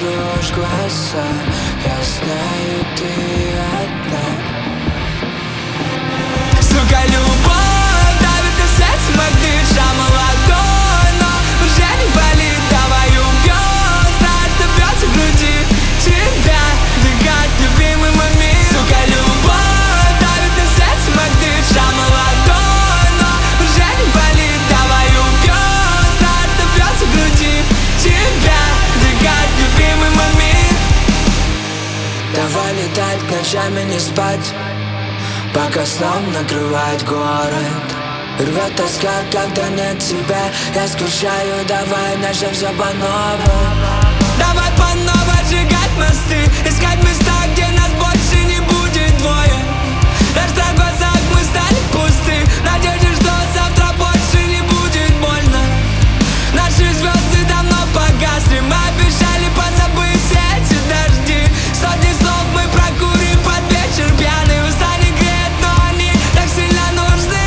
закроешь глаза, я знаю, ты одна. Сука, любовь давит на сердце магнит, шама ладонь, но уже не болит. Давай убьем, знать, что бьется в груди тебя, дыхать, любимый момент. Сука, любовь давит на сердце магнит, шама ладонь, но уже не болит. Давай убьем, знать, что бьется в груди тебя, дыхать, любимый момент. Давай летать, ночами не спать, пока сном накрывает город. Рвет тоска, когда нет тебя. Я скучаю, давай начнем все по новой. Давай по новой сжигать мосты, искать места, где нас больше не будет двое. Даже в глазах мы стали пусты, надежде, что завтра больше не будет больно. Наши звезды давно погасли, мы обещали позабыть все эти дожди. Сотни слов мы прокурим под вечер пьяный. Уста не греет, но они так сильно нужны.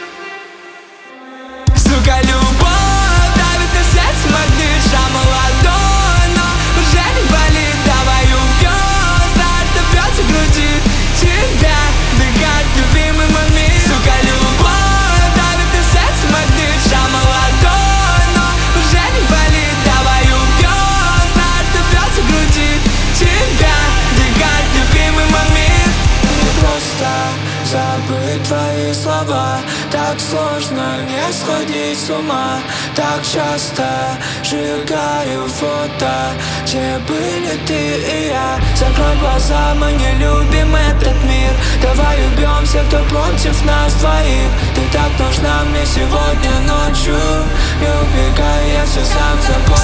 Сука, любовь давит на сердце магнит, шама ладонь, но уже не болит. Давай убьем, знать, что бьется в груди тебя, дыхать, любимый момент. Сука, любовь давит на сердце магнит, шама ладонь, но уже не болит. Давай убьем, знать, что бьется в груди тебя, дыхать, любимый момент. Не просто забыть твои слова, так сложно не сходить с ума. Так часто сжигаю фото, где были ты и я. Закрой глаза, мы не любим этот мир. Давай убьем всех, кто против нас двоих. Ты так нужна мне сегодня ночью. Не убегай, я все сам закончу.